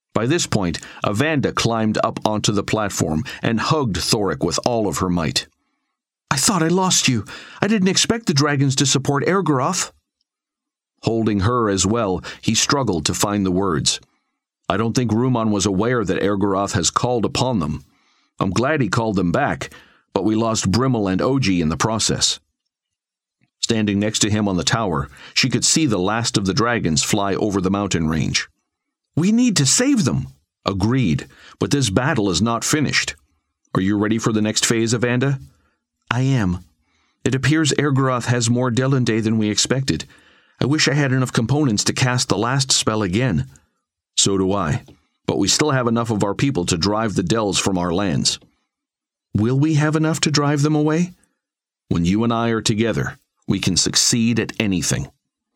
By this point, Avanda climbed up onto the platform and hugged Thoric with all of her might. I thought I lost you. I didn't expect the dragons to support Ergoroth. Holding her as well, he struggled to find the words. I don't think Ruman was aware that Ergoroth has called upon them. I'm glad he called them back, but we lost Brimmel and Oji in the process. Standing next to him on the tower, she could see the last of the dragons fly over the mountain range. We need to save them. Agreed, but this battle is not finished. Are you ready for the next phase, Avanda? I am. It appears Ergoroth has more Delunday than we expected. I wish I had enough components to cast the last spell again. So do I, but we still have enough of our people to drive the Dells from our lands. Will we have enough to drive them away? When you and I are together, we can succeed at anything.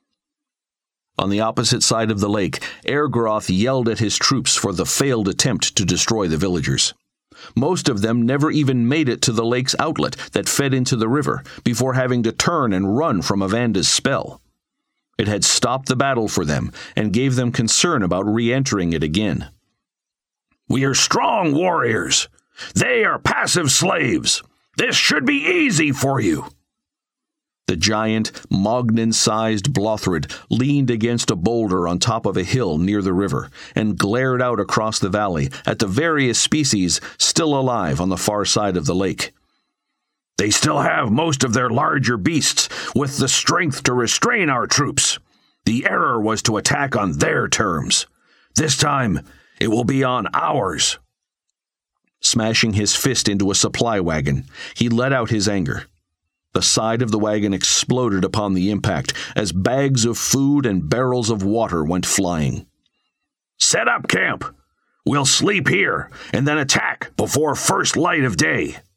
On the opposite side of the lake, Ergoroth yelled at his troops for the failed attempt to destroy the villagers. Most of them never even made it to the lake's outlet that fed into the river before having to turn and run from Avanda's spell. It had stopped the battle for them and gave them concern about re-entering it again. We are strong warriors. They are passive slaves. This should be easy for you. The giant, Mognin-sized Blothrid leaned against a boulder on top of a hill near the river and glared out across the valley at the various species still alive on the far side of the lake. They still have most of their larger beasts with the strength to restrain our troops. The error was to attack on their terms. This time, it will be on ours. Smashing his fist into a supply wagon, he let out his anger. The side of the wagon exploded upon the impact as bags of food and barrels of water went flying. Set up camp. We'll sleep here and then attack before first light of day.